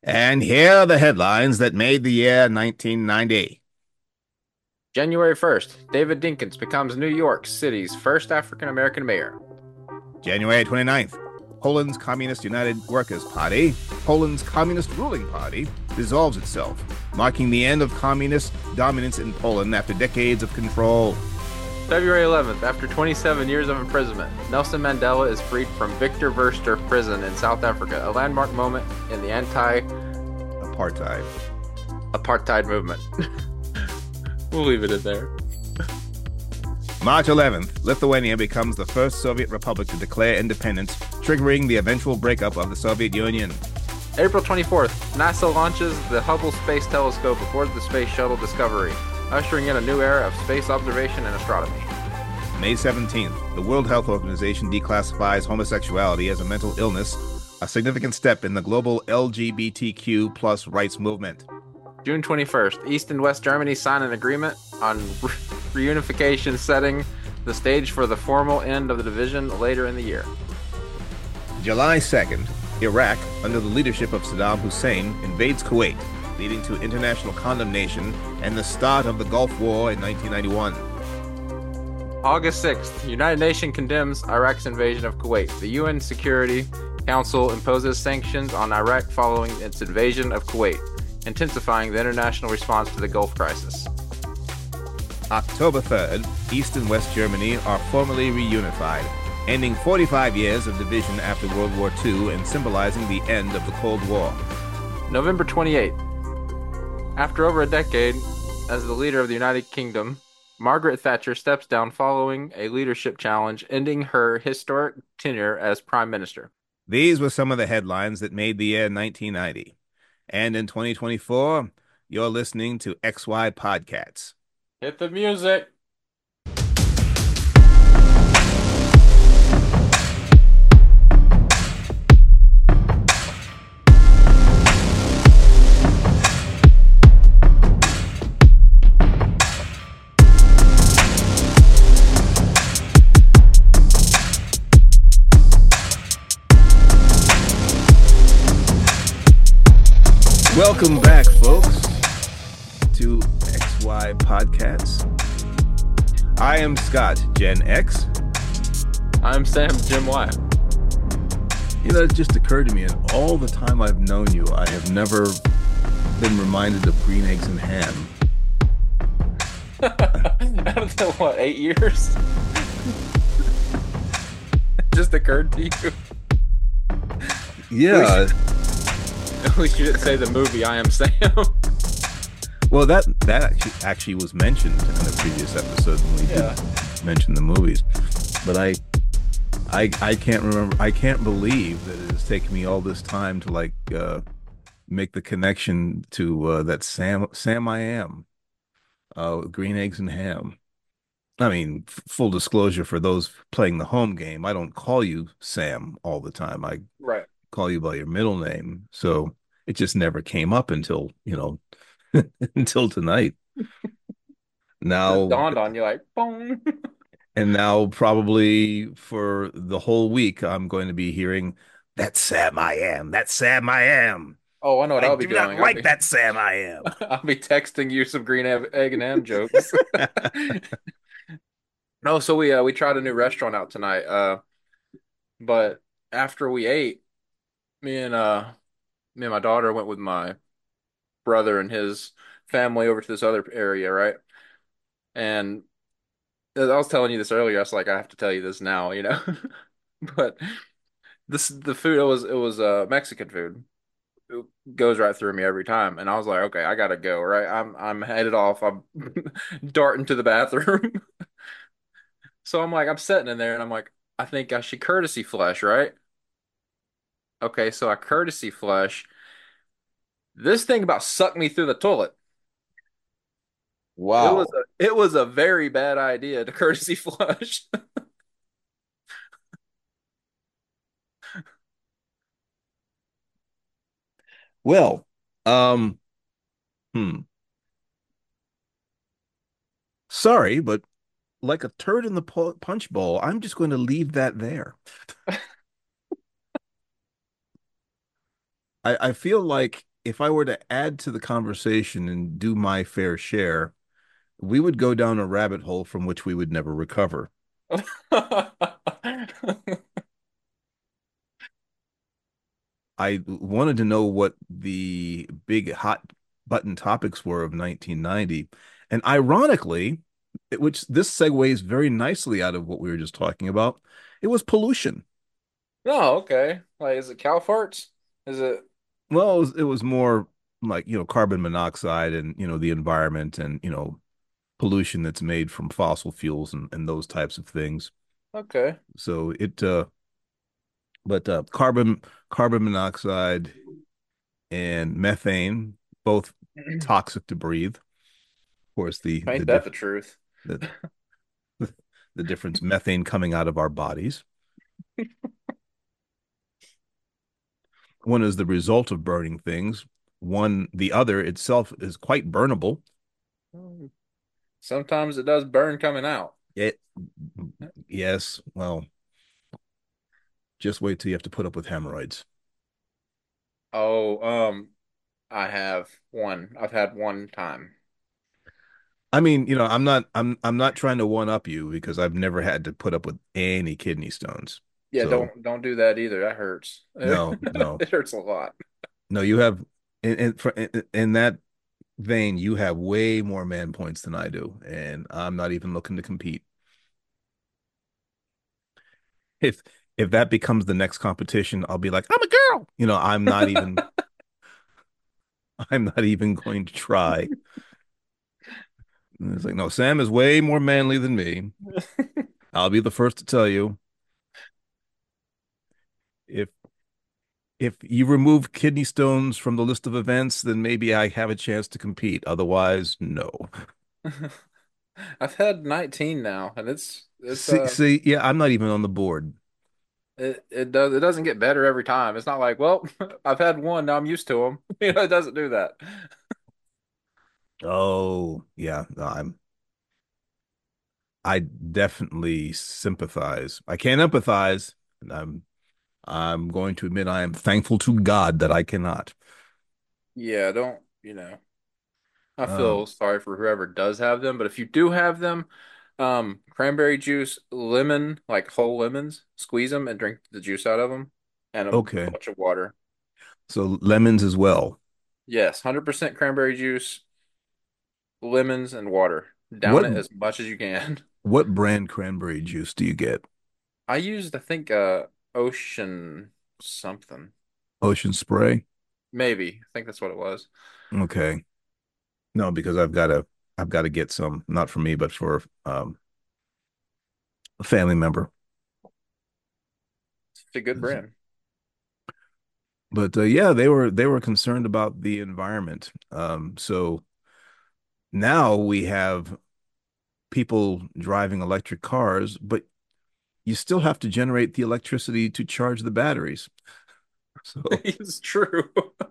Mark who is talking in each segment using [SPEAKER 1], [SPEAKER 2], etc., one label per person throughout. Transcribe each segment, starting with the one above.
[SPEAKER 1] And here are the headlines that made the year 1990.
[SPEAKER 2] January 1st, David Dinkins becomes New York City's first African American mayor.
[SPEAKER 1] January 29th, Poland's Communist United Workers' Party, Poland's communist ruling party, dissolves itself, marking the end of communist dominance in Poland after decades of control.
[SPEAKER 2] February 11th, after 27 years of imprisonment, Nelson Mandela is freed from Victor Verster prison in South Africa, a landmark moment in the
[SPEAKER 1] Apartheid.
[SPEAKER 2] anti-apartheid movement. We'll leave it in there.
[SPEAKER 1] March 11th, Lithuania becomes the first Soviet republic to declare independence, triggering the eventual breakup of the Soviet Union.
[SPEAKER 2] April 24th, NASA launches the Hubble Space Telescope aboard the Space Shuttle Discovery, ushering in a new era of space observation and astronomy.
[SPEAKER 1] May 17th, the World Health Organization declassifies homosexuality as a mental illness, a significant step in the global LGBTQ plus rights movement.
[SPEAKER 2] June 21st, East and West Germany sign an agreement on reunification, setting the stage for the formal end of the division later in the year.
[SPEAKER 1] July 2nd, Iraq, under the leadership of Saddam Hussein, invades Kuwait, leading to international condemnation and the start of the Gulf War in 1991.
[SPEAKER 2] August 6th, United Nations condemns Iraq's invasion of Kuwait. The UN Security Council imposes sanctions on Iraq following its invasion of Kuwait, intensifying the international response to the Gulf crisis.
[SPEAKER 1] October 3rd, East and West Germany are formally reunified, ending 45 years of division after World War II and symbolizing the end of the Cold War.
[SPEAKER 2] November 28th, after over a decade as the leader of the United Kingdom, Margaret Thatcher steps down following a leadership challenge, ending her historic tenure as Prime Minister.
[SPEAKER 1] These were some of the headlines that made the year 1990. And in 2024, you're listening to XY Podcasts.
[SPEAKER 2] Hit the music.
[SPEAKER 1] Welcome back, folks, to XY Podcasts. I am Scott, Gen X.
[SPEAKER 2] I'm Sam, Jim Y.
[SPEAKER 1] You know, it just occurred to me, in all the time I've known you, I have never been reminded of green eggs and ham.
[SPEAKER 2] Out of the, what, 8 years? Just occurred to you.
[SPEAKER 1] Yeah.
[SPEAKER 2] At least you didn't say the movie I Am Sam.
[SPEAKER 1] Well, that actually was mentioned in a previous episode when we did mention the movies. But I can't remember. I can't believe that it has taken me all this time to make the connection to that Sam I Am, green eggs and ham. I mean, full disclosure for those playing the home game, I don't call you Sam all the time. I
[SPEAKER 2] Right.
[SPEAKER 1] call you by your middle name. So it just never came up until, until tonight.
[SPEAKER 2] Just
[SPEAKER 1] Now,
[SPEAKER 2] dawned on you like, boom.
[SPEAKER 1] and now probably for the whole week, I'm going to be hearing that Sam I am, that Sam I am.
[SPEAKER 2] Oh, I know what
[SPEAKER 1] I
[SPEAKER 2] I'll be
[SPEAKER 1] do not
[SPEAKER 2] doing.
[SPEAKER 1] like that Sam I am.
[SPEAKER 2] I'll be texting you some green egg and ham jokes. No, so we tried a new restaurant out tonight. But after we ate, me and uh me and my daughter went with my brother and his family over to this other area, right? And I was telling you this earlier. I was like, I have to tell you this now, you know. But the food it was Mexican food. It goes right through me every time, and I was like, okay, I gotta go, right? I'm headed off. I'm darting to the bathroom. So I'm sitting in there, and I'm like, I think I should courtesy flush, right? Okay, so I courtesy flush. This thing about sucked me through the toilet.
[SPEAKER 1] Wow.
[SPEAKER 2] It was a very bad idea to courtesy flush.
[SPEAKER 1] Well, um, hmm. Sorry, but like a turd in the punch bowl, I'm just going to leave that there. I feel like if I were to add to the conversation and do my fair share, we would go down a rabbit hole from which we would never recover. I wanted to know what the big hot button topics were of 1990. And ironically, which this segues very nicely out of what we were just talking about, it was pollution.
[SPEAKER 2] No, okay. Like, is it cow farts? Is it
[SPEAKER 1] Well, it was more like, carbon monoxide and, the environment and, pollution that's made from fossil fuels and those types of things.
[SPEAKER 2] okay?
[SPEAKER 1] So but carbon monoxide and methane, both toxic to breathe. Of course,
[SPEAKER 2] Ain't that the truth?
[SPEAKER 1] the the difference methane coming out of our bodies. One is the result of burning things. The other itself is quite burnable.
[SPEAKER 2] Sometimes it does burn coming out.
[SPEAKER 1] It, yes, well, just wait till you have to put up with hemorrhoids.
[SPEAKER 2] Oh, I have one. I've had one time.
[SPEAKER 1] I mean, I'm not trying to one up you because I've never had to put up with any kidney stones.
[SPEAKER 2] Yeah,
[SPEAKER 1] So
[SPEAKER 2] don't do that either. That hurts.
[SPEAKER 1] no, no,
[SPEAKER 2] It hurts a lot.
[SPEAKER 1] no. You have in that vein, you have way more man points than I do, and I'm not even looking to compete. If if that becomes the next competition, I'll be like, I'm a girl. I'm not even going to try. And it's like, no, Sam is way more manly than me. I'll be the first to tell you. If if you remove kidney stones from the list of events, then maybe I have a chance to compete. Otherwise, no.
[SPEAKER 2] I've had 19 now, and it's
[SPEAKER 1] See, yeah, I'm not even on the board.
[SPEAKER 2] it doesn't get better every time. It's not like, well, I've had one, now I'm used to them. It doesn't do that.
[SPEAKER 1] Oh, yeah, no, I definitely sympathize. I can't empathize, and I'm going to admit I am thankful to God that I cannot.
[SPEAKER 2] Yeah, don't, I
[SPEAKER 1] Um,
[SPEAKER 2] feel sorry for whoever does have them, but if you do have them, cranberry juice, lemon, like whole lemons, squeeze them and drink the juice out of them, and a
[SPEAKER 1] okay.
[SPEAKER 2] bunch of water.
[SPEAKER 1] So lemons as well.
[SPEAKER 2] Yes, 100% cranberry juice, lemons, and water. Down
[SPEAKER 1] What
[SPEAKER 2] it as much as you can.
[SPEAKER 1] what brand cranberry juice do you get?
[SPEAKER 2] I used, I think, Ocean something.
[SPEAKER 1] Ocean Spray?
[SPEAKER 2] Maybe. I think that's what it was.
[SPEAKER 1] Okay. No, because I've got to get some, not for me, but for a family member.
[SPEAKER 2] It's a good brand.
[SPEAKER 1] But yeah, they were concerned about the environment. So now we have people driving electric cars, but you still have to generate the electricity to charge the batteries. So
[SPEAKER 2] It's true.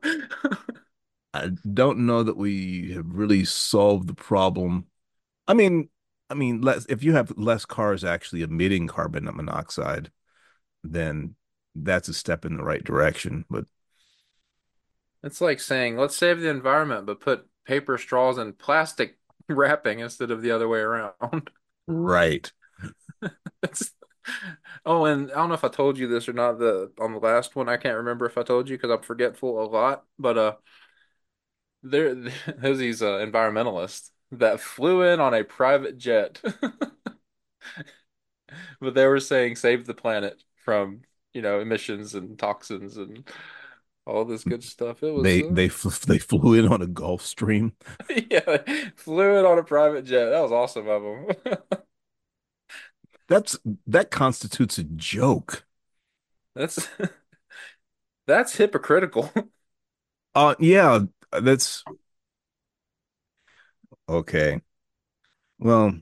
[SPEAKER 1] I don't know that we have really solved the problem. I mean, less if you have less cars actually emitting carbon monoxide, then that's a step in the right direction. But
[SPEAKER 2] It's like saying, let's save the environment, but put paper straws and plastic wrapping instead of the other way around.
[SPEAKER 1] right.
[SPEAKER 2] It's, oh, and I don't know if I told you this or not. The on the last one, I can't remember if I told you because I'm forgetful a lot. But there there's these environmentalists that flew in on a private jet, but they were saying save the planet from emissions and toxins and all this good stuff. It was
[SPEAKER 1] They flew in on a Gulf Stream.
[SPEAKER 2] yeah, flew in on a private jet. That was awesome of them.
[SPEAKER 1] That's that constitutes a joke.
[SPEAKER 2] That's that's hypocritical.
[SPEAKER 1] Yeah, that's okay. Well,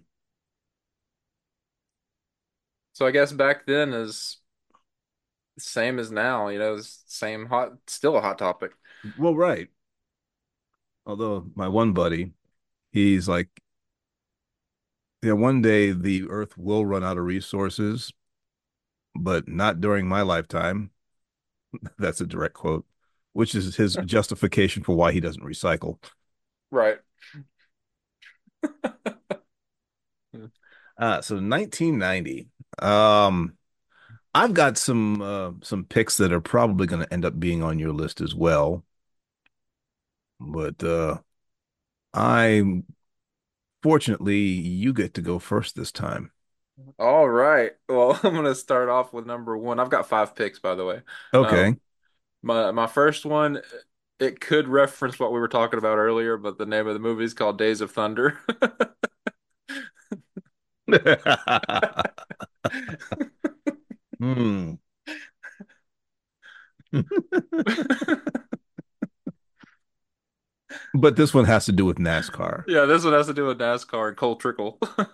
[SPEAKER 2] So I guess back then is same as now, same hot, still a hot topic.
[SPEAKER 1] right. Although my one buddy, he's like, yeah, one day the Earth will run out of resources, but not during my lifetime. That's a direct quote. which is his justification for why he doesn't recycle.
[SPEAKER 2] Right.
[SPEAKER 1] So 1990. Um, I've got some picks that are probably going to end up being on your list as well, but I fortunately you get to go first this time.
[SPEAKER 2] All right. Well, I'm gonna start off with number one. I've got five picks, by the way.
[SPEAKER 1] Okay.
[SPEAKER 2] Um, my first one, it could reference what we were talking about earlier, but the name of the movie is called Days of Thunder.
[SPEAKER 1] Hmm. But this one has to do with NASCAR.
[SPEAKER 2] Yeah, this one has to do with NASCAR and Cole Trickle.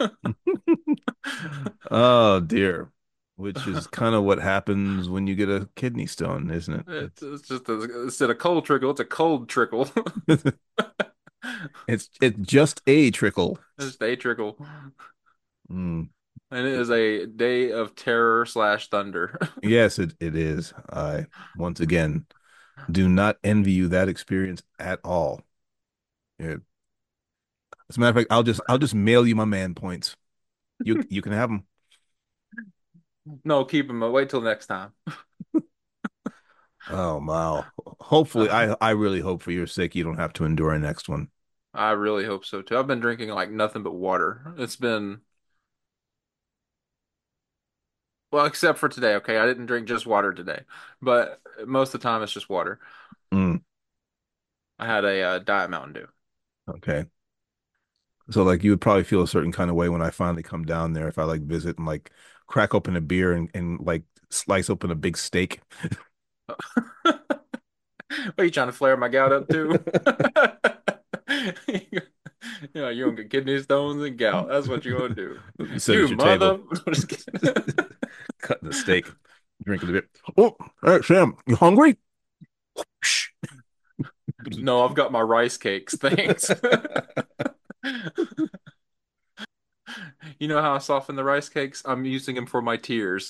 [SPEAKER 1] Oh dear. Which is kind of what happens when you get a kidney stone, isn't
[SPEAKER 2] It's just instead of cold trickle, it's a cold trickle.
[SPEAKER 1] it? It's just a trickle.
[SPEAKER 2] It's just a trickle.
[SPEAKER 1] Mm.
[SPEAKER 2] And it is a day of terror slash thunder.
[SPEAKER 1] Yes, it is. I once again do not envy you that experience at all. Yeah. As a matter of fact, I'll just mail you my man points. You can have them.
[SPEAKER 2] No, keep him. Wait till next time.
[SPEAKER 1] Oh wow. Hopefully,
[SPEAKER 2] Uh,
[SPEAKER 1] I really hope for your sake you don't have to endure a next one.
[SPEAKER 2] I really hope so too. I've been drinking like nothing but water. It's been, well, except for today, okay? I didn't drink just water today, but most of the time it's just water.
[SPEAKER 1] Mm,
[SPEAKER 2] I had a Diet Mountain Dew.
[SPEAKER 1] okay. So like you would probably feel a certain kind of way when I finally come down there if I like visit and like crack open a beer and like slice open a big steak.
[SPEAKER 2] Are you trying to flare my gout up too? Yeah, you gonna get kidney stones and gout. That's what you're gonna do.
[SPEAKER 1] Sit
[SPEAKER 2] You
[SPEAKER 1] at your table,
[SPEAKER 2] mother. I'm just kidding.
[SPEAKER 1] cutting the steak, drinking the beer. Oh, hey Sam, you hungry?
[SPEAKER 2] No, I've got my rice cakes. Thanks. You know how I soften the rice cakes? I'm using them for my tears.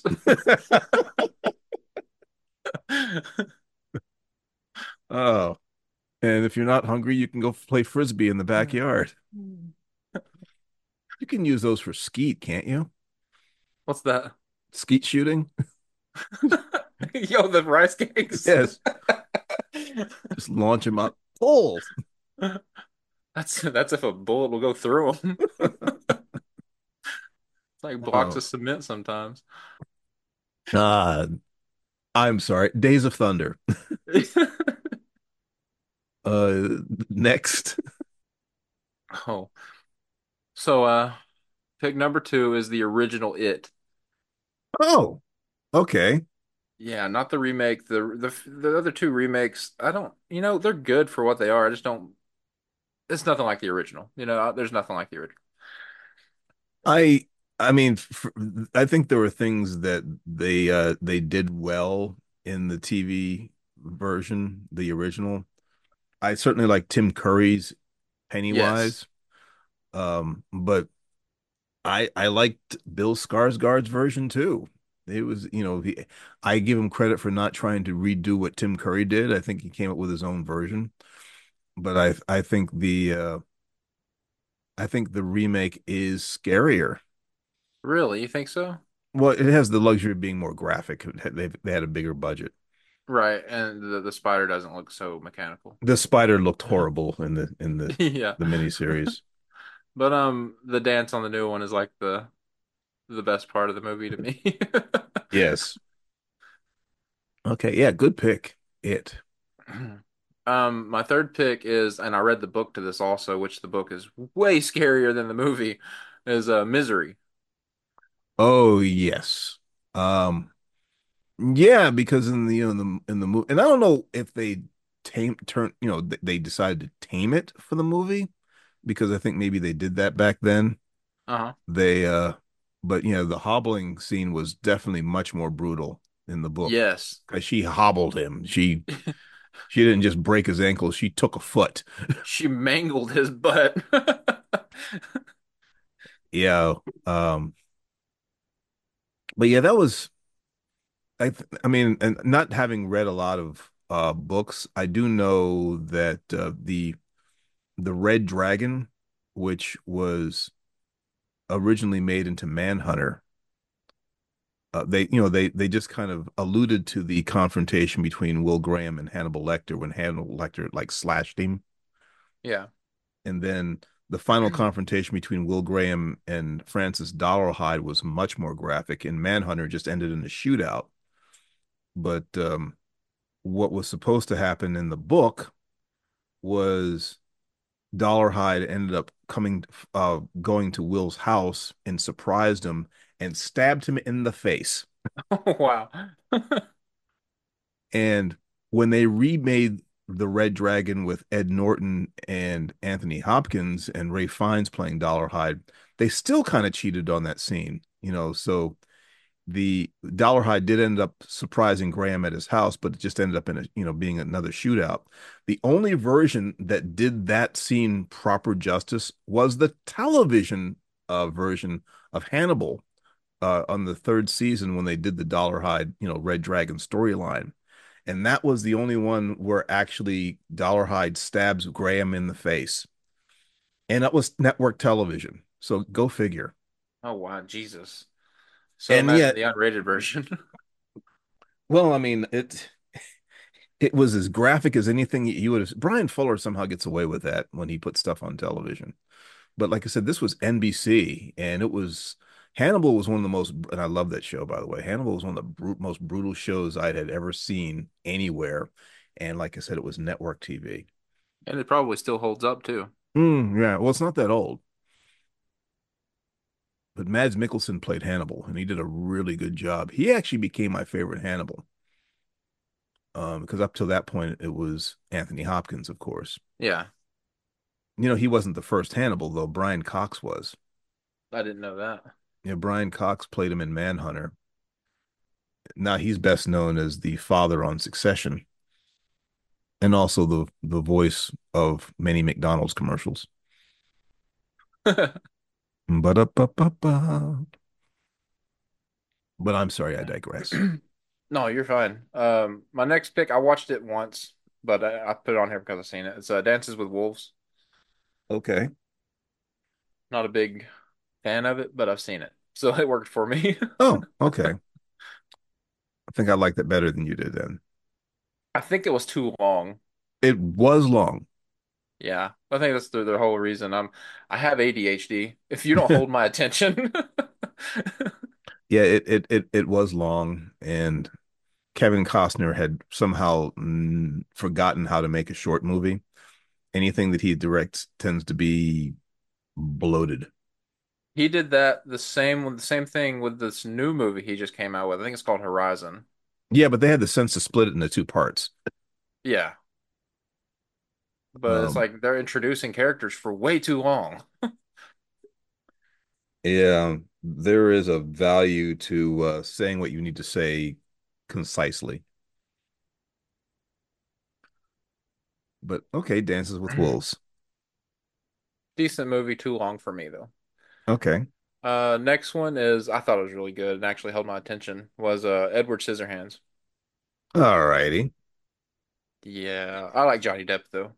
[SPEAKER 1] Oh, and if you're not hungry, you can go play frisbee in the backyard. You can use those for skeet, can't you?
[SPEAKER 2] What's that?
[SPEAKER 1] Skeet shooting?
[SPEAKER 2] Yo, the rice cakes.
[SPEAKER 1] Yes. Just launch them up. Pull.
[SPEAKER 2] That's if a bullet will go through them. It's like blocks
[SPEAKER 1] Oh.
[SPEAKER 2] of cement sometimes.
[SPEAKER 1] Uh, I'm sorry. Days of Thunder. Next.
[SPEAKER 2] Oh, so pick number two is the original It.
[SPEAKER 1] Oh, okay.
[SPEAKER 2] Yeah, not the remake. The other two remakes, I don't, they're good for what they are. I just don't. It's nothing like the original. There's nothing like the original.
[SPEAKER 1] I I mean, I think there were things that they did well in the TV version, the original. I certainly like Tim Curry's
[SPEAKER 2] Yes,
[SPEAKER 1] Pennywise. But I liked Bill Skarsgård's version too. It was, I give him credit for not trying to redo what Tim Curry did. I think he came up with his own version. But I think the remake is scarier.
[SPEAKER 2] really, you think so?
[SPEAKER 1] Well, it has the luxury of being more graphic. They had a bigger budget.
[SPEAKER 2] Right, and the spider doesn't look so mechanical.
[SPEAKER 1] The spider looked horrible in the
[SPEAKER 2] Yeah,
[SPEAKER 1] the miniseries.
[SPEAKER 2] but the dance on the new one is like the best part of the movie to me.
[SPEAKER 1] Yes. Okay, yeah, good pick. It.
[SPEAKER 2] My third pick is, and I read the book to this also, which the book is way scarier than the movie, is Misery.
[SPEAKER 1] Oh, yes. Um Yeah, because in the in the movie, and I don't know if they they decided to tame it for the movie because I think maybe they did that back then.
[SPEAKER 2] Uh-huh.
[SPEAKER 1] They but the hobbling scene was definitely much more brutal in the book
[SPEAKER 2] Yes.
[SPEAKER 1] because she hobbled him. She didn't just break his ankles, she took a foot.
[SPEAKER 2] She mangled his butt.
[SPEAKER 1] Yeah. But yeah, that was I mean, and not having read a lot of books. I do know that the Red Dragon, which was originally made into Manhunter, they just kind of alluded to the confrontation between Will Graham and Hannibal Lecter when Hannibal Lecter like slashed him,
[SPEAKER 2] Yeah.
[SPEAKER 1] and then the final confrontation between Will Graham and Francis Dollarhide was much more graphic, and Manhunter just ended in a shootout. But what was supposed to happen in the book was Dollarhide ended up going to Will's house and surprised him and stabbed him in the face.
[SPEAKER 2] Oh, wow.
[SPEAKER 1] And when they remade the Red Dragon with Ed Norton and Anthony Hopkins and Ray Fiennes playing Dollarhide, they still kind of cheated on that scene, So the Dollarhide did end up surprising Graham at his house, but it just ended up in being another shootout. The only version that did that scene proper justice was the television version of Hannibal on the third season when they did the Dollarhide, Red Dragon storyline. And that was the only one where actually Dollarhide stabs Graham in the face. And that was network television. So go figure.
[SPEAKER 2] Oh, wow. Jesus. So
[SPEAKER 1] And
[SPEAKER 2] imagine
[SPEAKER 1] yet,
[SPEAKER 2] the unrated version.
[SPEAKER 1] well, I mean, it was as graphic as anything you would have. Brian Fuller somehow gets away with that when he puts stuff on television. But like I said, this was NBC, and it was Hannibal was one of the most, and I love that show, by the way. Hannibal was one of the most brutal shows I had ever seen anywhere. And like I said, it was network TV.
[SPEAKER 2] And it probably still holds up too.
[SPEAKER 1] Yeah, well, it's not that old, but Mads Mikkelsen played Hannibal, and he did a really good job. He actually became my favorite Hannibal, because up till that point, it was Anthony Hopkins, of course.
[SPEAKER 2] Yeah.
[SPEAKER 1] He wasn't the first Hannibal, though. Brian Cox was.
[SPEAKER 2] I didn't know that.
[SPEAKER 1] Brian Cox played him in Manhunter. Now he's best known as the father on Succession, and also the voice of many McDonald's commercials. Ba-da-ba-ba-ba. But I'm sorry, I digress.
[SPEAKER 2] No, you're fine. My next pick, I watched it once, but I put it on here because I've seen it. It's Dances with Wolves.
[SPEAKER 1] Okay.
[SPEAKER 2] Not a big fan of it, but I've seen it, so it worked for me.
[SPEAKER 1] Oh, okay. I think I liked it better than you did then.
[SPEAKER 2] I think it was too long.
[SPEAKER 1] It was long.
[SPEAKER 2] Yeah, I think that's the whole reason. I have ADHD. If you don't hold my attention,
[SPEAKER 1] Yeah, it was long, and Kevin Costner had somehow forgotten how to make a short movie. Anything that he directs tends to be bloated.
[SPEAKER 2] he did that the same thing with this new movie he just came out with. I think it's called Horizon.
[SPEAKER 1] Yeah, but they had the sense to split it into two parts.
[SPEAKER 2] Yeah, but it's
[SPEAKER 1] Um,
[SPEAKER 2] like they're introducing characters for way too long.
[SPEAKER 1] yeah, there is a value to saying what you need to say concisely. But okay, Dances with Wolves.
[SPEAKER 2] Decent movie, too long for me though.
[SPEAKER 1] Okay.
[SPEAKER 2] Next one is I thought it was really good and actually held my attention was Edward Scissorhands.
[SPEAKER 1] All righty.
[SPEAKER 2] Yeah, I like Johnny Depp though.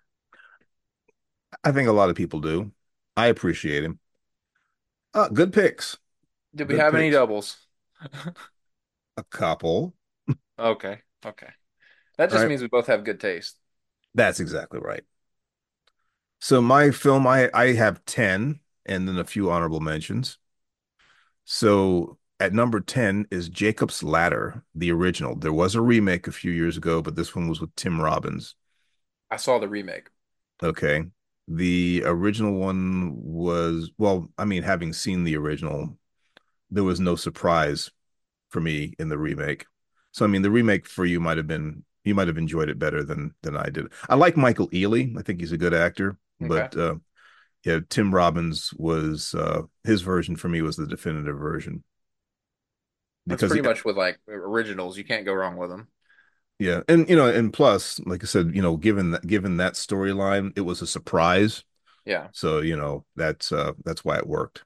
[SPEAKER 1] I think a lot of people do. I appreciate him. Good picks.
[SPEAKER 2] Did we
[SPEAKER 1] Good
[SPEAKER 2] have any
[SPEAKER 1] picks.
[SPEAKER 2] doubles?
[SPEAKER 1] A couple.
[SPEAKER 2] Okay, okay. That
[SPEAKER 1] All
[SPEAKER 2] just
[SPEAKER 1] right.
[SPEAKER 2] means we both have good taste.
[SPEAKER 1] That's exactly right. So my film, I have 10 and then a few honorable mentions. So at number 10 is Jacob's Ladder, the original. There was a remake a few years ago, but this one was with Tim Robbins.
[SPEAKER 2] I saw the remake.
[SPEAKER 1] Okay. The original one was, well, I mean, having seen the original, there was no surprise for me in the remake. So I mean, the remake for you might have been you might have enjoyed it better than I did. I like Michael Ealy. I think he's a good actor,
[SPEAKER 2] Okay.
[SPEAKER 1] but yeah, Tim Robbins was his version for me was the definitive version
[SPEAKER 2] That's
[SPEAKER 1] because
[SPEAKER 2] pretty much with like originals. You can't go wrong with them.
[SPEAKER 1] yeah, and and plus, like I said, given that storyline, it was a surprise.
[SPEAKER 2] Yeah.
[SPEAKER 1] So, that's why it worked.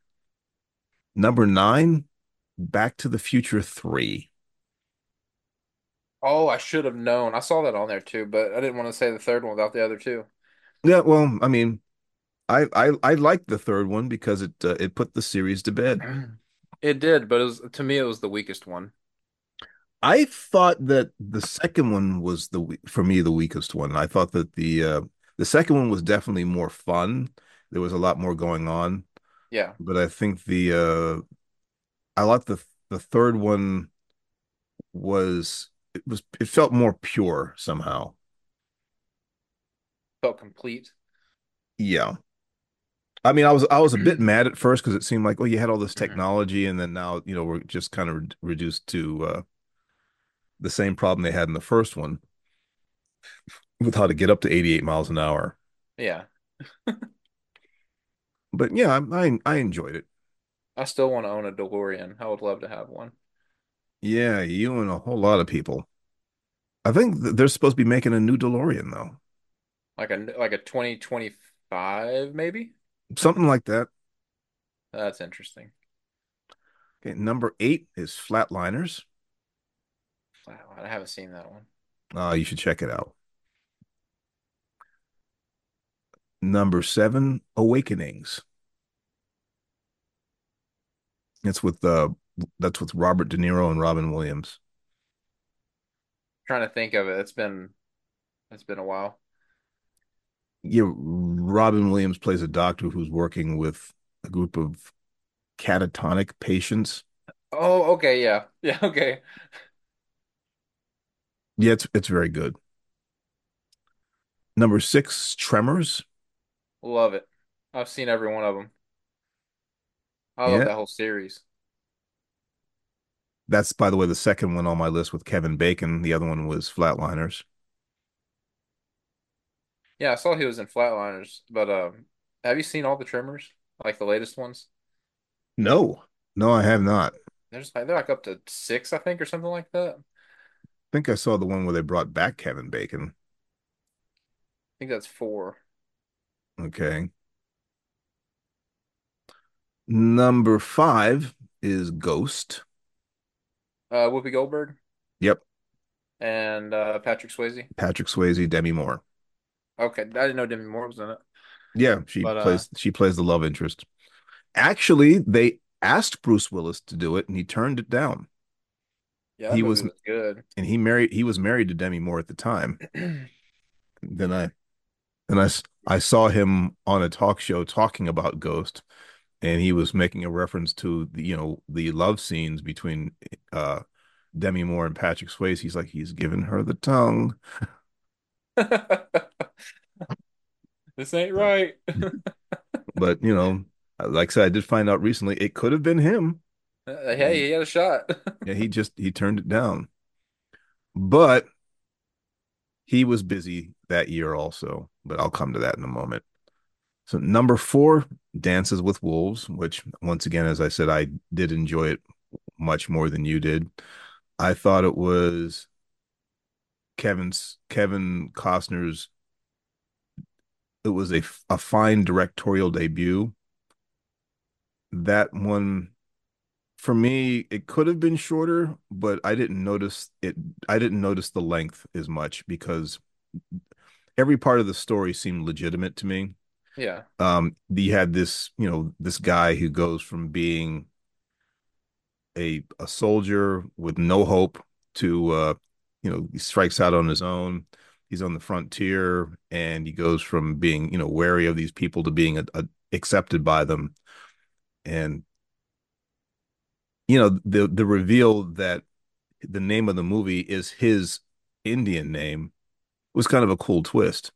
[SPEAKER 1] Number 9, Back to the Future 3.
[SPEAKER 2] Oh, I should have known. I saw that on there too, but I didn't want to say the third one without the other two.
[SPEAKER 1] Yeah, well, I mean, I liked the third one because it put the series to bed.
[SPEAKER 2] It did, but to me, it was the weakest one.
[SPEAKER 1] I thought that the second one was for me the weakest one. I thought that the second one was definitely more fun. There was a lot more going on,
[SPEAKER 2] Yeah,
[SPEAKER 1] but I think I like the third one it felt more pure somehow.
[SPEAKER 2] felt complete.
[SPEAKER 1] Yeah. I mean, I was a bit mad at first because it seemed like, oh, you had all this
[SPEAKER 2] Mhm.
[SPEAKER 1] technology, and then now, we're just kind of reduced to the same problem they had in the first one with how to get up to 88 miles an hour.
[SPEAKER 2] Yeah,
[SPEAKER 1] But yeah, I enjoyed it.
[SPEAKER 2] I still want to own a DeLorean. I would love to have one.
[SPEAKER 1] Yeah, you and a whole lot of people. I think they're supposed to be making a new DeLorean though.
[SPEAKER 2] Like a 2025 maybe?
[SPEAKER 1] Something like that.
[SPEAKER 2] That's interesting.
[SPEAKER 1] Okay, number 8 is Flatliners.
[SPEAKER 2] Wow, I haven't seen that one.
[SPEAKER 1] You should check it out. Number 7, Awakenings. It's with that's with Robert De Niro and Robin Williams.
[SPEAKER 2] Trying to think of it. It's been a while.
[SPEAKER 1] Yeah, Robin Williams plays a doctor who's working with a group of catatonic patients.
[SPEAKER 2] Oh, okay, yeah. Yeah, okay.
[SPEAKER 1] Yeah, it's very good. Number 6, Tremors.
[SPEAKER 2] Love it. I've seen every one of them. I love
[SPEAKER 1] Yeah,
[SPEAKER 2] that whole series.
[SPEAKER 1] that's by the way the second one on my list with Kevin Bacon. The other one was Flatliners.
[SPEAKER 2] Yeah, I saw he was in Flatliners, but have you seen all the Tremors? Like the latest ones?
[SPEAKER 1] No, no, I have not.
[SPEAKER 2] They're like up to six, I think, or something like that. I
[SPEAKER 1] I think I saw the one where they brought back Kevin Bacon.
[SPEAKER 2] think that's four.
[SPEAKER 1] Okay. Number 5 is Ghost.
[SPEAKER 2] Whoopi Goldberg
[SPEAKER 1] Yep,
[SPEAKER 2] and Patrick Swayze.
[SPEAKER 1] Patrick Swayze, Demi Moore.
[SPEAKER 2] Okay, I didn't know Demi Moore was in it,
[SPEAKER 1] Yeah, she
[SPEAKER 2] but
[SPEAKER 1] plays the love interest. Actually, they asked Bruce Willis to do it, and he turned it down.
[SPEAKER 2] yeah, that
[SPEAKER 1] He
[SPEAKER 2] movie
[SPEAKER 1] was
[SPEAKER 2] was good.
[SPEAKER 1] and he was married to Demi Moore at the time. Then I saw him on a talk show talking about Ghost, and he was making a reference to the love scenes between uh Demi Moore and Patrick Swayze. He's like, he's giving her the tongue.
[SPEAKER 2] This ain't right.
[SPEAKER 1] But like I said, I did find out recently it could have been him.
[SPEAKER 2] Hey, he had a shot.
[SPEAKER 1] Yeah, he turned it down. But he was busy that year also, but I'll come to that in a moment. So number 4, Dances with Wolves, which once again, as I said, I did enjoy it much more than you did. I thought it was Kevin Costner's. It was a fine directorial debut. That one for me, it could have been shorter, but I didn't notice it. I didn't notice the length as much because every part of the story seemed legitimate to me.
[SPEAKER 2] Yeah.
[SPEAKER 1] You had this guy who goes from being a soldier with no hope to he strikes out on his own. He's on the frontier, and he goes from being wary of these people to being accepted by them. And the reveal that the name of the movie is his Indian name was kind of a cool twist.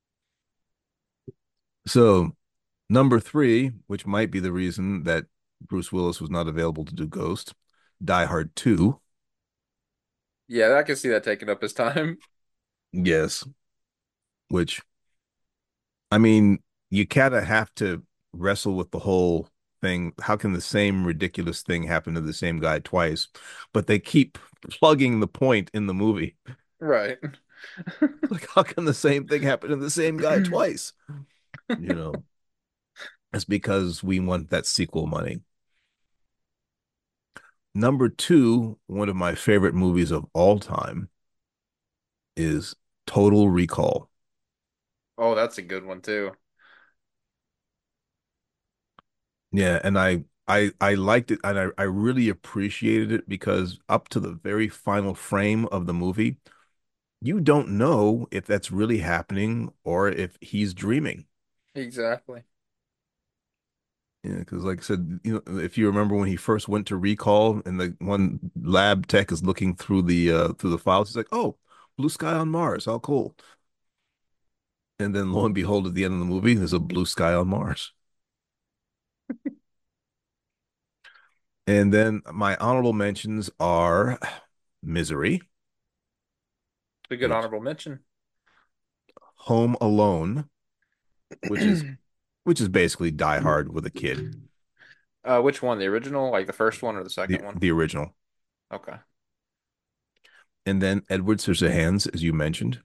[SPEAKER 1] So number 3, which might be the reason that Bruce Willis was not available to do Ghost, Die Hard 2.
[SPEAKER 2] Yeah, I can see that taking up his time.
[SPEAKER 1] Yes, which I mean, you kind of have to wrestle with the whole thing. How can the same ridiculous thing happen to the same guy twice? But they keep plugging the point in the movie.
[SPEAKER 2] Right.
[SPEAKER 1] Like, how can the same thing happen to the same guy twice? You know, it's because we want that sequel money. Number 2, one of my favorite movies of all time, is Total Recall.
[SPEAKER 2] Oh, that's a good one too.
[SPEAKER 1] Yeah, and I liked it and I really appreciated it because up to the very final frame of the movie, you don't know if that's really happening or if he's dreaming.
[SPEAKER 2] Exactly.
[SPEAKER 1] Yeah, because like I said, if you remember when he first went to recall and the one lab tech is looking through the files, he's like, "Oh, blue sky on Mars. How cool." And then lo and behold, at the end of the movie, there's a blue sky on Mars. And then my honorable mentions are Misery,
[SPEAKER 2] A good
[SPEAKER 1] which
[SPEAKER 2] honorable mention.
[SPEAKER 1] Home Alone, which is which is basically Die Hard with a kid,
[SPEAKER 2] Which one? The original, like the first one or the
[SPEAKER 1] the
[SPEAKER 2] second one?
[SPEAKER 1] the original.
[SPEAKER 2] Okay.
[SPEAKER 1] And then Edward Scissorhands, as you mentioned.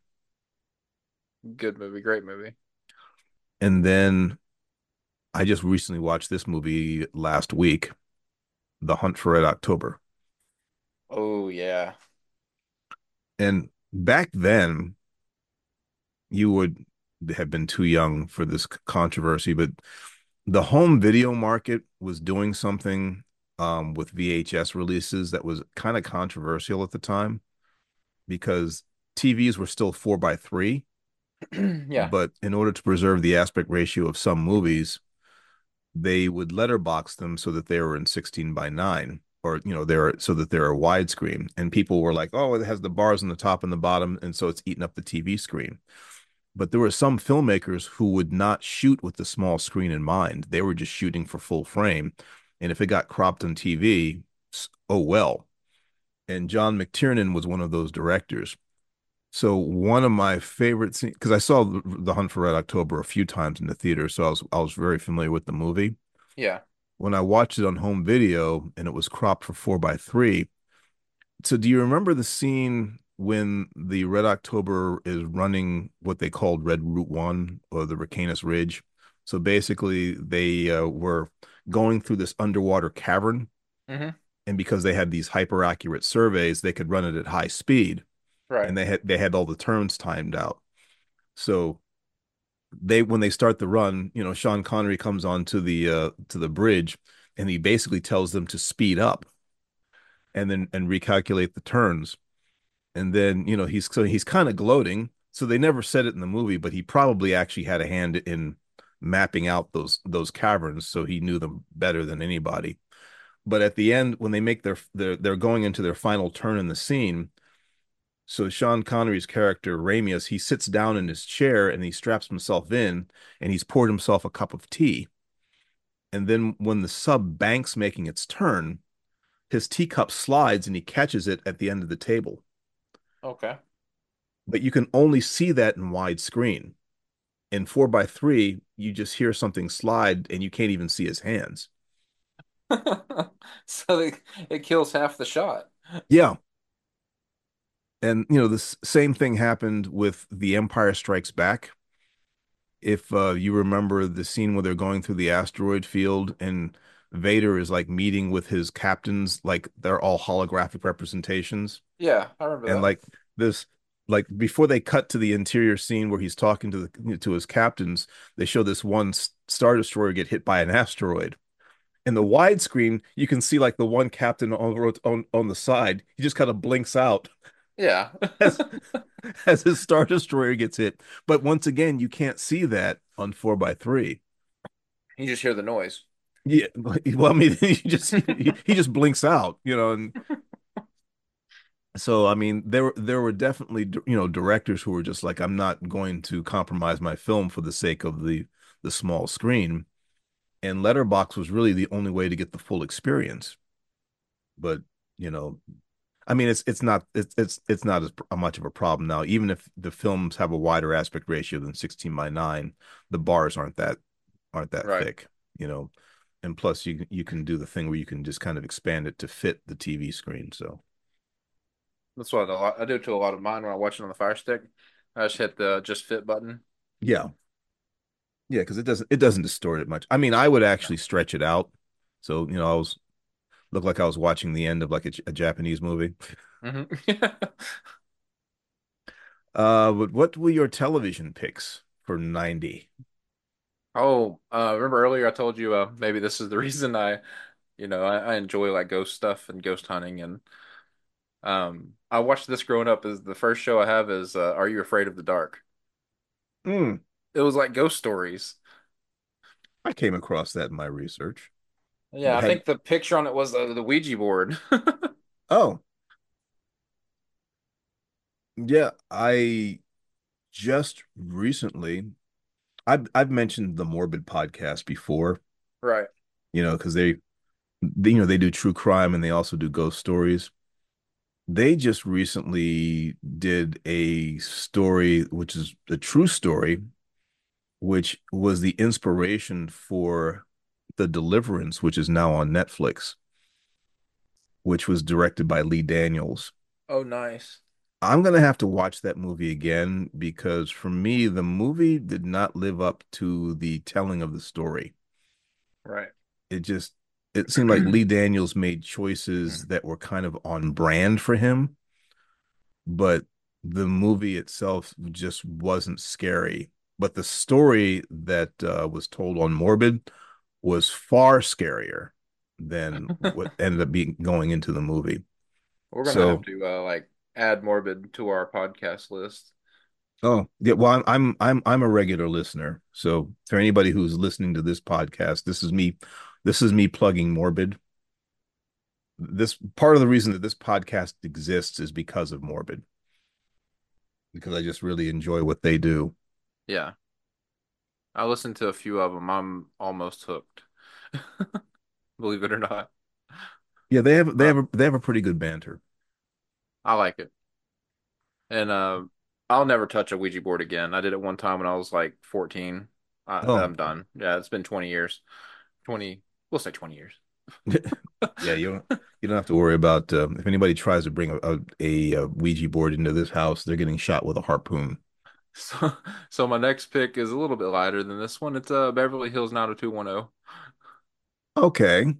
[SPEAKER 2] Good movie, great movie.
[SPEAKER 1] And then I just recently watched this movie last week, The Hunt for Red October.
[SPEAKER 2] Oh yeah.
[SPEAKER 1] And back then, you would have been too young for this controversy, but the home video market was doing something with VHS releases that was kind of controversial at the time because TVs were still 4:3,
[SPEAKER 2] Yeah.
[SPEAKER 1] but in order to preserve the aspect ratio of some movies, they would letterbox them so that they were in 16:9 or they're so that they're a widescreen, and people were like, oh, it has the bars on the top and the bottom and so it's eating up the TV screen. But there were some filmmakers who would not shoot with the small screen in mind. They were just shooting for full frame, and if it got cropped on TV, oh well. And John McTiernan was one of those directors. So one of my favorite scenes, because I saw the Hunt for Red October a few times in the theater, so I was very familiar with the movie.
[SPEAKER 2] Yeah.
[SPEAKER 1] When I watched it on home video and it was cropped for 4:3. So do you remember the scene when the Red October is running what they called Red Route One or the Recanus Ridge? So basically, they were going through this underwater cavern,
[SPEAKER 2] Hmm.
[SPEAKER 1] and because they had these hyper accurate surveys, they could run it at high speed,
[SPEAKER 2] Right.
[SPEAKER 1] and they had all the turns timed out. So they when they start the run, Sean Connery comes on to the bridge, and he basically tells them to speed up and recalculate the turns. And then he's kind of gloating. So they never said it in the movie, but he probably actually had a hand in mapping out those caverns, so he knew them better than anybody. But at the end, when they make they're going into their final turn in the scene. So Sean Connery's character Ramius, he sits down in his chair and he straps himself in, and he's poured himself a cup of tea. And then when the sub banks making its turn, his teacup slides and he catches it at the end of the table.
[SPEAKER 2] Okay.
[SPEAKER 1] But you can only see that in widescreen. In 4:3, you just hear something slide and you can't even see his hands.
[SPEAKER 2] So it kills half the shot.
[SPEAKER 1] Yeah. And the same thing happened with The Empire Strikes Back. If you remember the scene where they're going through the asteroid field and Vader is like meeting with his captains, like they're all holographic representations.
[SPEAKER 2] Yeah, I remember
[SPEAKER 1] And
[SPEAKER 2] that.
[SPEAKER 1] like this, like before they cut to the interior scene where he's talking to his captains, they show this one Star Destroyer get hit by an asteroid. In the widescreen, you can see like the one captain on the side. He just kind of blinks out
[SPEAKER 2] Yeah.
[SPEAKER 1] as as his Star Destroyer gets hit. But once again, you can't see that on 4:3.
[SPEAKER 2] You just hear the noise.
[SPEAKER 1] Yeah, well, I mean, he just blinks out, and so I mean, there were definitely directors who were just like, I'm not going to compromise my film for the sake of the small screen, and Letterbox was really the only way to get the full experience. But you know, I mean, it's not as much of a problem now. Even if the films have a wider aspect ratio than 16:9, the bars aren't that
[SPEAKER 2] Right.
[SPEAKER 1] thick, you know. And plus, you can do the thing where you can just kind of expand it to fit the TV screen. So
[SPEAKER 2] That's what I do to a lot of mine when I watch it on the Fire Stick. I just hit the just fit button.
[SPEAKER 1] yeah, yeah, because it doesn't distort it much. I mean, I would actually stretch it out, so I was look like I was watching the end of like a Japanese movie.
[SPEAKER 2] Hmm.
[SPEAKER 1] But what were your television picks for 90?
[SPEAKER 2] Oh, remember earlier I told you maybe this is the reason I enjoy like ghost stuff and ghost hunting and I watched this growing up. Is the first show I have is Are You Afraid of the Dark?
[SPEAKER 1] Hmm.
[SPEAKER 2] It was like ghost stories.
[SPEAKER 1] I came across that in my research.
[SPEAKER 2] Yeah,
[SPEAKER 1] But
[SPEAKER 2] I
[SPEAKER 1] have
[SPEAKER 2] think the picture on it was the Ouija board.
[SPEAKER 1] oh, yeah, I just recently I've mentioned the Morbid podcast before,
[SPEAKER 2] Right.
[SPEAKER 1] because they do true crime and they also do ghost stories. They just recently did a story which is a true story, which was the inspiration for The Deliverance, which is now on Netflix, which was directed by Lee Daniels.
[SPEAKER 2] Oh, nice.
[SPEAKER 1] I'm gonna have to watch that movie again because for me, the movie did not live up to the telling of the story.
[SPEAKER 2] Right.
[SPEAKER 1] It just it seemed like Lee Daniels made choices that were kind of on brand for him, but the movie itself just wasn't scary. But the story that was told on Morbid was far scarier than what ended up being going into the movie.
[SPEAKER 2] We're gonna have
[SPEAKER 1] So,
[SPEAKER 2] to like add Morbid to our podcast list.
[SPEAKER 1] oh yeah, well, I'm a regular listener. So for anybody who's listening to this podcast, this is me. This is me plugging Morbid. This part of the reason that this podcast exists is because of Morbid, because I just really enjoy what they do.
[SPEAKER 2] Yeah, I listened to a few of them. I'm almost hooked, believe it or not.
[SPEAKER 1] Yeah,
[SPEAKER 2] Uh,
[SPEAKER 1] they have a pretty good banter.
[SPEAKER 2] I like it, and I'll never touch a Ouija board again. I did it one time when I was like 14.
[SPEAKER 1] Oh,
[SPEAKER 2] I'm done. Yeah, it's been 20 years. 20, we'll say 20 years.
[SPEAKER 1] yeah, you don't have to worry about if anybody tries to bring a Ouija board into this house, they're getting shot with a harpoon.
[SPEAKER 2] So, so my next pick is a little bit lighter than this one. It's Beverly Hills 90210.
[SPEAKER 1] Okay,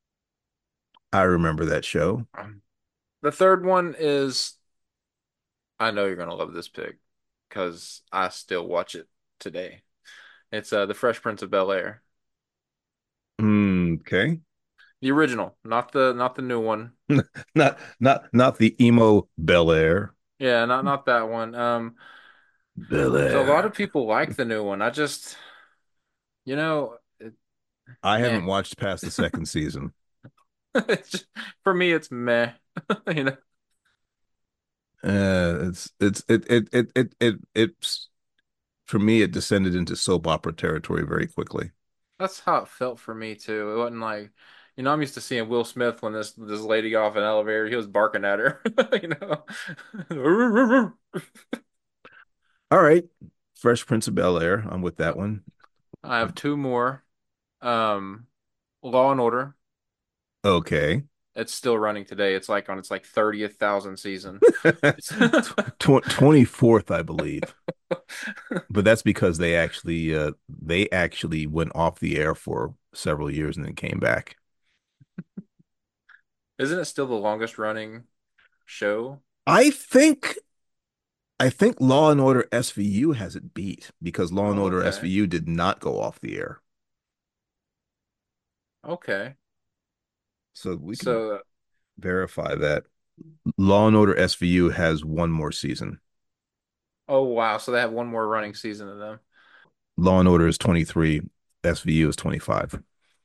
[SPEAKER 1] I remember that show.
[SPEAKER 2] The third one is I know you're gonna love this pick because I still watch it today. It's The Fresh Prince of Bel-Air.
[SPEAKER 1] Okay.
[SPEAKER 2] The original, not the new one.
[SPEAKER 1] Not the emo Bel Air.
[SPEAKER 2] Yeah, not that one.
[SPEAKER 1] Bel
[SPEAKER 2] So a lot of
[SPEAKER 1] Air.
[SPEAKER 2] people like the new one. I just,
[SPEAKER 1] I
[SPEAKER 2] meh.
[SPEAKER 1] haven't watched past the second season.
[SPEAKER 2] It's just, for me, it's meh. You know,
[SPEAKER 1] It's for me it descended into soap opera territory very quickly.
[SPEAKER 2] that's how it felt for me too. It wasn't like, I'm used to seeing Will Smith when this lady got off an elevator, he was barking at her, you know.
[SPEAKER 1] All right. Fresh Prince of Bel Air. I'm with that
[SPEAKER 2] Uh,
[SPEAKER 1] one.
[SPEAKER 2] I have two more. Um, Law and Order.
[SPEAKER 1] Okay.
[SPEAKER 2] It's still running today. It's like on its like 30th thousand season.
[SPEAKER 1] 24th, I believe. But that's because they actually went off the air for several years and then came back.
[SPEAKER 2] Isn't it still the longest running show?
[SPEAKER 1] I think I think Law and Order SVU has it beat because Law and
[SPEAKER 2] Oh,
[SPEAKER 1] Order
[SPEAKER 2] okay.
[SPEAKER 1] SVU did not go off the air.
[SPEAKER 2] Okay.
[SPEAKER 1] So we can
[SPEAKER 2] So,
[SPEAKER 1] verify that. Law and Order SVU has one more season.
[SPEAKER 2] oh wow. So they have one more running season of them.
[SPEAKER 1] Law and Order is 23, SVU is 25.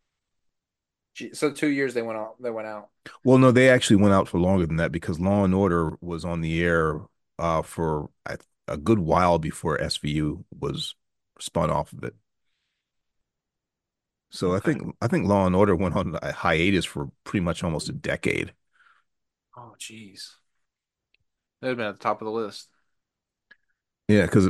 [SPEAKER 2] So 2 years they went out. They went out.
[SPEAKER 1] Well, no, they actually went out for longer than that because Law and Order was on the air for a good while before SVU was spun off of it. So
[SPEAKER 2] Okay.
[SPEAKER 1] I think Law and Order went on a hiatus for pretty much almost a decade.
[SPEAKER 2] Oh, geez. They'd have been at the top of the list.
[SPEAKER 1] Yeah, because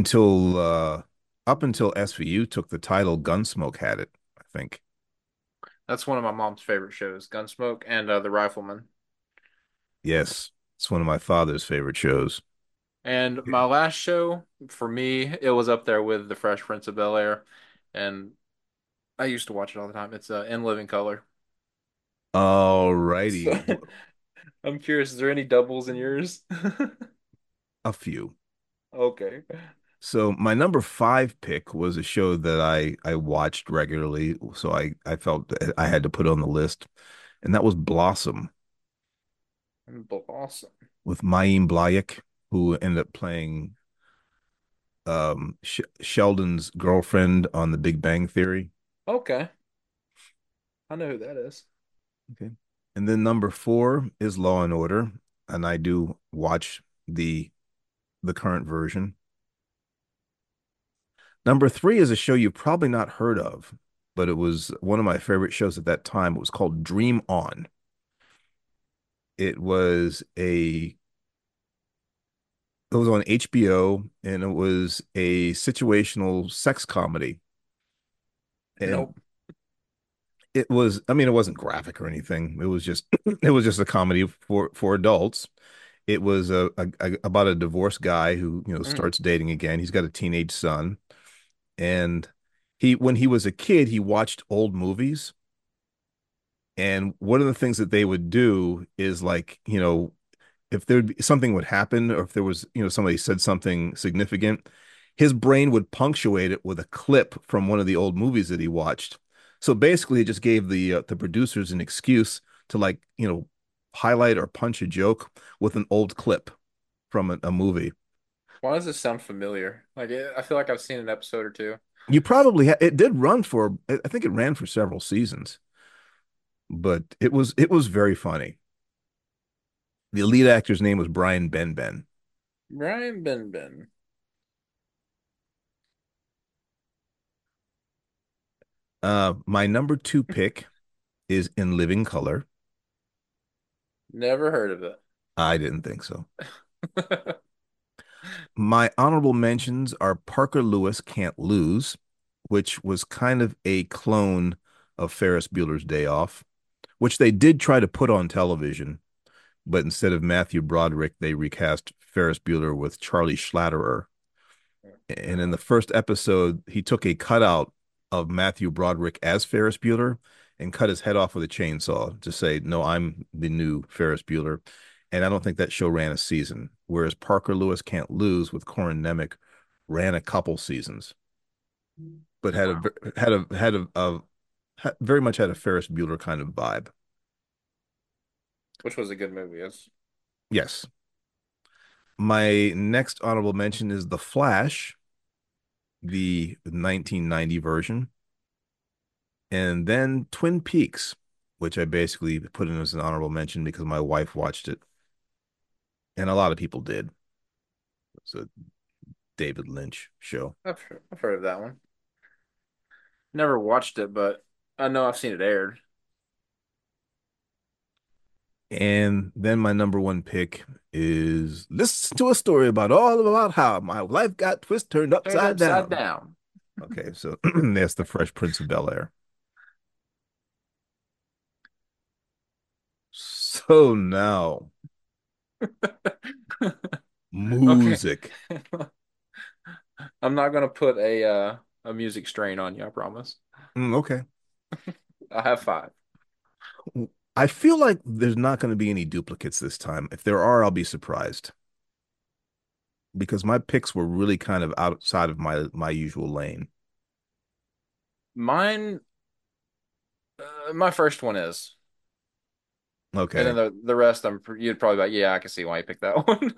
[SPEAKER 1] up until SVU took the title, Gunsmoke had it, I think.
[SPEAKER 2] That's one of my mom's favorite shows, Gunsmoke and The Rifleman.
[SPEAKER 1] Yes, it's one of my father's favorite shows.
[SPEAKER 2] And my last show, for me, it was up there with The Fresh Prince of Bel-Air. And I used to watch it all the time. It's In Living Color.
[SPEAKER 1] All
[SPEAKER 2] So
[SPEAKER 1] righty,
[SPEAKER 2] I'm curious, is there any doubles in yours?
[SPEAKER 1] a few.
[SPEAKER 2] Okay.
[SPEAKER 1] So my number five pick was a show that I watched regularly, so I felt that I had to put on the list, and that was Blossom
[SPEAKER 2] Blossom.
[SPEAKER 1] with Mayim Bialik, who ended up playing Sh Sheldon's girlfriend on The Big Bang Theory.
[SPEAKER 2] Okay. I know who that is.
[SPEAKER 1] Okay. And then number four is Law and Order, and I do watch the current version. Number three is a show you've probably not heard of, but it was one of my favorite shows at that time. It was called Dream On. It was a it was on HBO and it was a situational sex comedy. And
[SPEAKER 2] Nope.
[SPEAKER 1] it was, I mean, it wasn't graphic or anything. It was just it was just a comedy for adults. It was about a divorced guy who,
[SPEAKER 2] Mm.
[SPEAKER 1] starts dating again. He's got a teenage son, and he when he was a kid, he watched old movies. And one of the things that they would do is like, if there'd be something would happen or if there was, somebody said something significant, his brain would punctuate it with a clip from one of the old movies that he watched. So basically, it just gave the producers an excuse to like, highlight or punch a joke with an old clip from a movie.
[SPEAKER 2] Why does this sound familiar? I feel like I've seen an episode or two.
[SPEAKER 1] You probably it did run for I think it ran for several seasons, but it was very funny. The lead actor's name was Brian Benben.
[SPEAKER 2] Brian Benben.
[SPEAKER 1] My number two pick is In Living Color.
[SPEAKER 2] Never heard of it.
[SPEAKER 1] I didn't think so. My honorable mentions are Parker Lewis Can't Lose, which was kind of a clone of Ferris Bueller's Day Off, which they did try to put on television, but instead of Matthew Broderick, they recast Ferris Bueller with Charlie Schlatter. And in the first episode, he took a cutout of Matthew Broderick as Ferris Bueller and cut his head off with a chainsaw to say, "No, I'm the new Ferris Bueller." And I don't think that show ran a season. Whereas Parker Lewis Can't Lose with Corin Nemec ran a couple seasons, but had a
[SPEAKER 2] Wow.
[SPEAKER 1] very much had a Ferris Bueller kind of vibe.
[SPEAKER 2] Which was a good movie. Yes.
[SPEAKER 1] Yes. My next honorable mention is The Flash, the 1990 version. And then Twin Peaks, which I basically put in as an honorable mention because my wife watched it, and a lot of people did. It's a David Lynch show.
[SPEAKER 2] I've heard of that one. Never watched it, but I know I've seen it aired.
[SPEAKER 1] And then my number one pick is listen to a story about how my life got turned
[SPEAKER 2] Turned
[SPEAKER 1] upside
[SPEAKER 2] upside
[SPEAKER 1] down.
[SPEAKER 2] down.
[SPEAKER 1] Okay, so that's the Fresh Prince of Bel-Air. So now,
[SPEAKER 2] Okay.
[SPEAKER 1] music.
[SPEAKER 2] I'm not gonna put a music strain on you, I promise.
[SPEAKER 1] Okay.
[SPEAKER 2] I have five.
[SPEAKER 1] I feel like there's not going to be any duplicates this time. If there are, I'll be surprised because my picks were really kind of outside of my usual lane.
[SPEAKER 2] Mine, my first one is, and
[SPEAKER 1] Okay.
[SPEAKER 2] then the rest, you'd probably be like, yeah, I can see why you picked that one.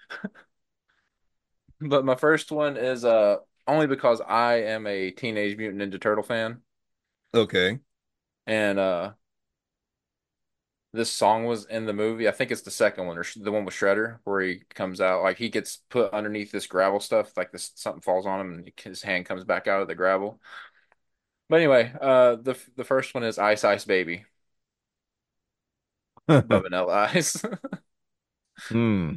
[SPEAKER 2] But my first one is only because I am a Teenage Mutant Ninja Turtle fan,
[SPEAKER 1] Okay.
[SPEAKER 2] and this song was in the movie. I think it's the second one or the one with Shredder where he comes out like he gets put underneath this gravel stuff, like this something falls on him and his hand comes back out of the gravel. But anyway, the first one is Ice Ice Baby by Vanilla Ice.
[SPEAKER 1] Hmm.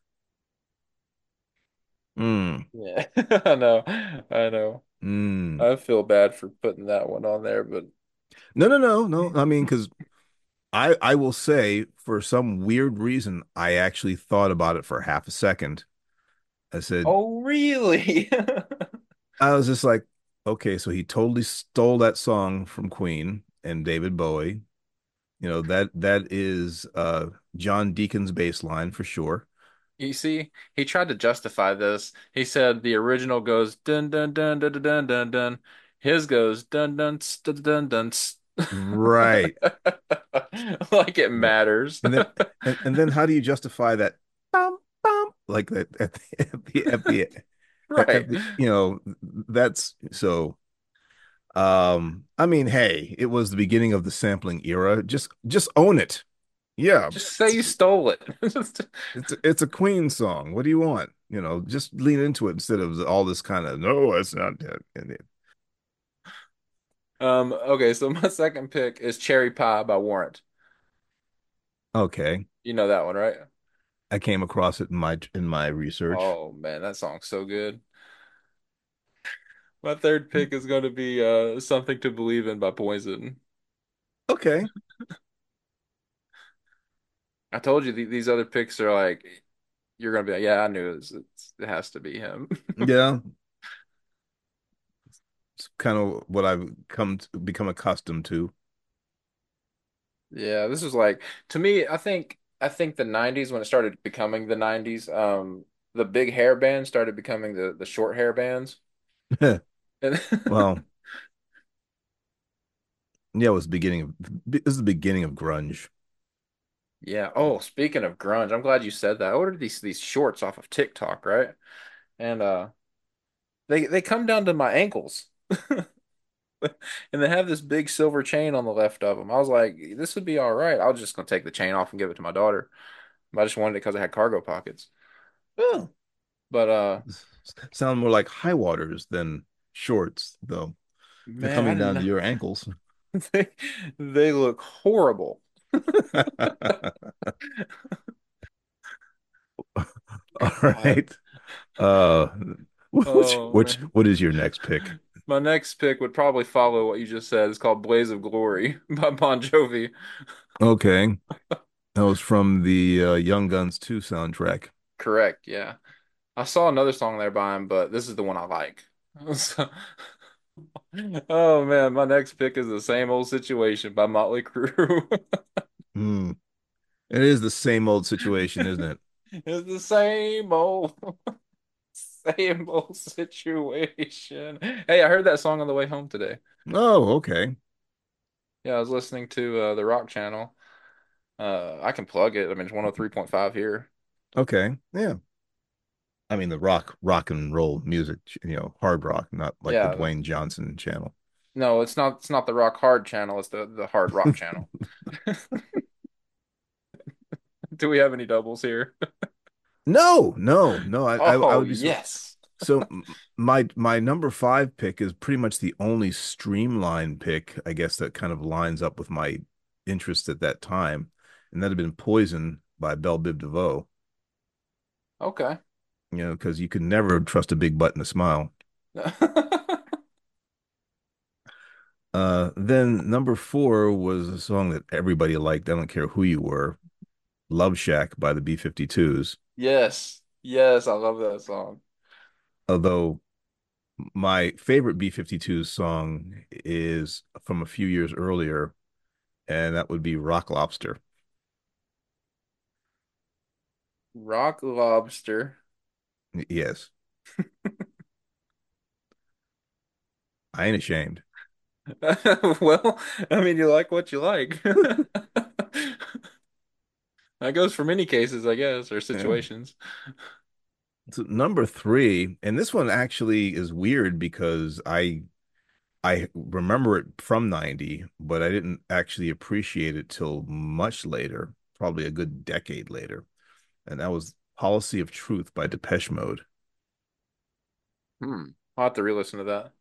[SPEAKER 1] Hmm.
[SPEAKER 2] Yeah, I know, I know.
[SPEAKER 1] Hmm.
[SPEAKER 2] I feel bad for putting that one on there, but
[SPEAKER 1] No, no, no, no. I mean, because I will say for some weird reason, I actually thought about it for half a second. I said,
[SPEAKER 2] oh really?
[SPEAKER 1] I was just like, okay, so he totally stole that song from Queen and David Bowie. That is John Deacon's bass line for sure.
[SPEAKER 2] You see, he tried to justify this. He said the original goes dun dun dun dun dun dun dun dun. His goes dun dun dun dun dun.
[SPEAKER 1] Right.
[SPEAKER 2] Like it
[SPEAKER 1] Right.
[SPEAKER 2] matters.
[SPEAKER 1] And then and then how do you justify that bum, bum, like that
[SPEAKER 2] Right.
[SPEAKER 1] at the that's so I mean, hey, it was the beginning of the sampling era. Just own it. Yeah,
[SPEAKER 2] Just say you stole it.
[SPEAKER 1] it's a Queen song. What do you want? Just lean into it instead of all this kind of no, it's not that.
[SPEAKER 2] Okay, so my second pick is Cherry Pie by Warrant.
[SPEAKER 1] Okay,
[SPEAKER 2] You know that one, right?
[SPEAKER 1] I came across it in my research.
[SPEAKER 2] Oh man, that song's so good. My third pick is going to be Something to Believe in by Poison.
[SPEAKER 1] Okay,
[SPEAKER 2] I told you these other picks are like you're gonna be like, yeah, I knew it has to be him.
[SPEAKER 1] yeah, it's kind of what I've come to become accustomed to.
[SPEAKER 2] Yeah, this was like to me, I think the 90s when it started becoming the 90s, the big hair bands started becoming the short hair bands. And
[SPEAKER 1] Well, yeah, it was the beginning of this is the beginning of grunge.
[SPEAKER 2] yeah, oh, speaking of grunge, I'm glad you said that. I ordered these shorts off of TikTok, right? And they come down to my ankles. And they have this big silver chain on the left of them. I was like, this would be all right. I was just gonna take the chain off and give it to my daughter. But I just wanted it because it had cargo pockets.
[SPEAKER 1] Oh,
[SPEAKER 2] But
[SPEAKER 1] sound more like high waters than shorts, though. They're
[SPEAKER 2] man, I
[SPEAKER 1] coming down to
[SPEAKER 2] didn't.
[SPEAKER 1] your ankles.
[SPEAKER 2] They, they look horrible.
[SPEAKER 1] All
[SPEAKER 2] God.
[SPEAKER 1] right. Uh,
[SPEAKER 2] Oh man.
[SPEAKER 1] what is your next pick?
[SPEAKER 2] My next pick would probably follow what you just said. It's called Blaze of Glory by Bon Jovi.
[SPEAKER 1] Okay, that was from the Young Guns 2 soundtrack.
[SPEAKER 2] Correct, yeah. I saw another song there by him, but this is the one I like. So- oh man, my next pick is the same old situation by Motley Crue.
[SPEAKER 1] Hmm. It is the same old situation, isn't it?
[SPEAKER 2] It's the same old situation. Hey, I heard that song on the way home today.
[SPEAKER 1] Oh, okay.
[SPEAKER 2] Yeah, I was listening to the Rock Channel. I can plug it. I mean, it's 103.5 here.
[SPEAKER 1] Okay. Yeah. I mean the rock and roll music, hard rock, not like the
[SPEAKER 2] Yeah,
[SPEAKER 1] Dwayne Johnson channel.
[SPEAKER 2] no, it's not the Rock Hard channel. It's the Hard Rock channel. Do we have any doubles here?
[SPEAKER 1] No, no, no. I
[SPEAKER 2] Oh
[SPEAKER 1] would be
[SPEAKER 2] yes.
[SPEAKER 1] so my number five pick is pretty much the only streamlined pick, I guess, that kind of lines up with my interest at that time, and that'd have been Poison by Belle Biv DeVoe.
[SPEAKER 2] Okay.
[SPEAKER 1] Because you could never trust a big butt and a smile. Then number four was a song that everybody liked. I don't care who you were. Love Shack by the B-52s.
[SPEAKER 2] Yes. Yes, I love that song.
[SPEAKER 1] Although my favorite B-52s song is from a few years earlier, and that would be Rock Lobster.
[SPEAKER 2] Rock Lobster.
[SPEAKER 1] Yes, I ain't ashamed.
[SPEAKER 2] Well, I mean, you like what you like. That goes for many cases, I guess, or
[SPEAKER 1] Yeah.
[SPEAKER 2] situations.
[SPEAKER 1] So number three, and this one actually is weird because I remember it from 90, but I didn't actually appreciate it till much later, probably a good decade later. And that was Policy of Truth by Depeche Mode.
[SPEAKER 2] Hmm. I'll have to re-listen to that.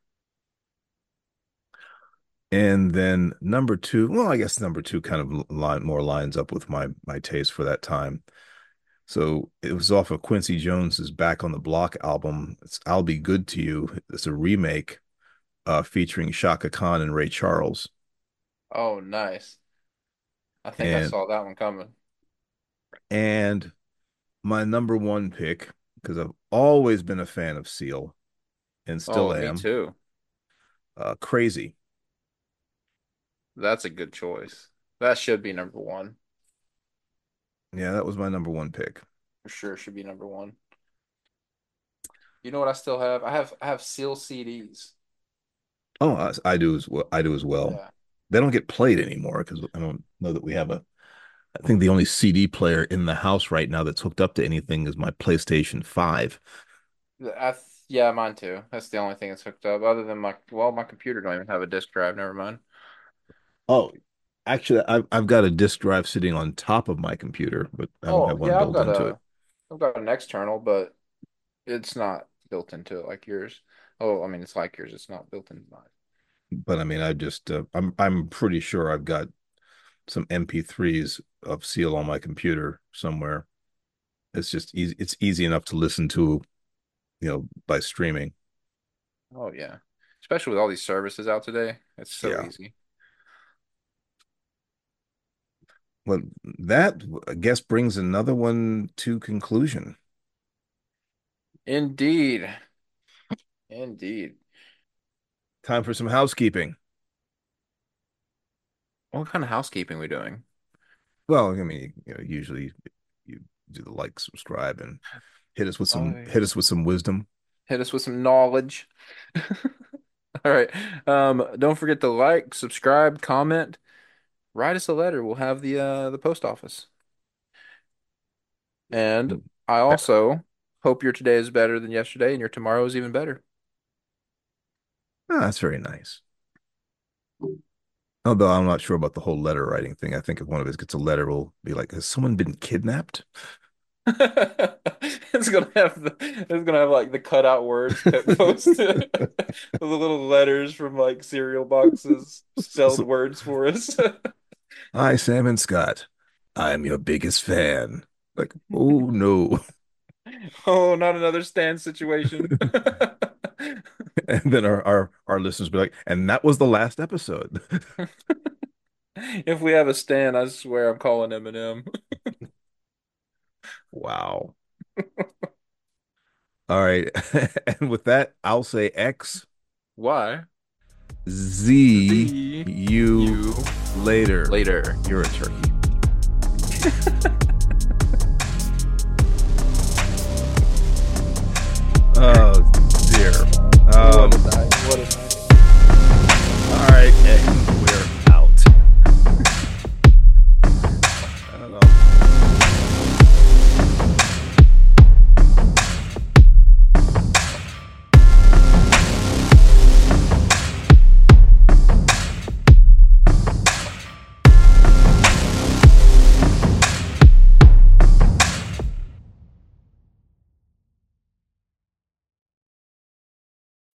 [SPEAKER 1] And then number two, well, I guess number two kind of more lines up with my taste for that time. So it was off of Quincy Jones's Back on the Block album. It's I'll Be Good to You. It's a remake featuring Shaka Khan and Ray Charles.
[SPEAKER 2] Oh, nice. I think I
[SPEAKER 1] And
[SPEAKER 2] saw that one coming.
[SPEAKER 1] and my number one pick, because I've always been a fan of Seal and still
[SPEAKER 2] Oh, me
[SPEAKER 1] am,
[SPEAKER 2] too.
[SPEAKER 1] Crazy.
[SPEAKER 2] That's a good choice. That should be number one.
[SPEAKER 1] Yeah, that was my number one pick.
[SPEAKER 2] for sure should be number one. You know what I still have? I have Seal CDs.
[SPEAKER 1] Oh, I do as well. I do as well.
[SPEAKER 2] Yeah.
[SPEAKER 1] They don't get played anymore because I don't know that we have a. I think the only CD player in the house right now that's hooked up to anything is my PlayStation 5.
[SPEAKER 2] Yeah, mine too. That's the only thing that's hooked up. Other than my computer don't even have a disk drive. Never mind.
[SPEAKER 1] Oh, actually, I've got a disk drive sitting on top of my computer, but I don't
[SPEAKER 2] Oh
[SPEAKER 1] have one
[SPEAKER 2] yeah, I've
[SPEAKER 1] built
[SPEAKER 2] got
[SPEAKER 1] into it.
[SPEAKER 2] an external, but it's not built into it like yours. Oh, I mean, it's like yours. It's not built into mine.
[SPEAKER 1] But I mean, I just I'm pretty sure I've got some MP3s of Seal on my computer somewhere. It's just easy. It's easy enough to listen to, by streaming.
[SPEAKER 2] Oh yeah, especially with all these services out today, it's so
[SPEAKER 1] Yeah.
[SPEAKER 2] easy.
[SPEAKER 1] Well, that I guess brings another one to conclusion.
[SPEAKER 2] Indeed, indeed.
[SPEAKER 1] Time for some housekeeping.
[SPEAKER 2] What kind of housekeeping we doing?
[SPEAKER 1] Well, I mean, usually you do the like, subscribe, and
[SPEAKER 2] Oh yeah.
[SPEAKER 1] hit us with some wisdom.
[SPEAKER 2] Hit us with some knowledge. All right. Don't forget to like, subscribe, comment, write us a letter. We'll have the post office. And I also hope your today is better than yesterday and your tomorrow is even better.
[SPEAKER 1] Ah, that's very nice. Although I'm not sure about the whole letter writing thing. I think if one of us gets a letter, we'll be like, "Has someone been kidnapped?"
[SPEAKER 2] It's gonna have like the cutout words kept posted. The little letters from like cereal boxes, spelled
[SPEAKER 1] So,
[SPEAKER 2] words for us.
[SPEAKER 1] hi, Sam and Scott. I'm your biggest fan. Like, oh no.
[SPEAKER 2] Oh, not another stand situation.
[SPEAKER 1] And then our listeners be like, and that was the last episode.
[SPEAKER 2] If we have a stand, I swear I'm calling Eminem.
[SPEAKER 1] Wow. All right. And with that, I'll say X
[SPEAKER 2] Why?
[SPEAKER 1] Z
[SPEAKER 2] See
[SPEAKER 1] you
[SPEAKER 2] you
[SPEAKER 1] later.
[SPEAKER 2] later.
[SPEAKER 1] You're a turkey. Oh dear.